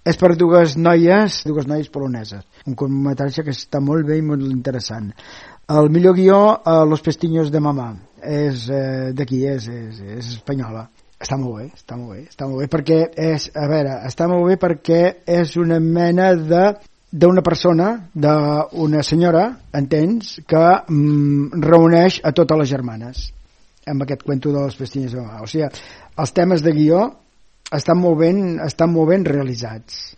És per dues noies poloneses. Un curtmetratge que està molt bé i molt interessant. El millor guió, Los pestiños de mamá, és d'aquí, és espanyola. Està molt bé, perquè està molt bé perquè és una mena d'una persona, d'una senyora, entens, que reuneix a totes les germanes amb aquest cuento de Los pestiños de mamá. O sigui, els temes de guió estan molt ben realitzats.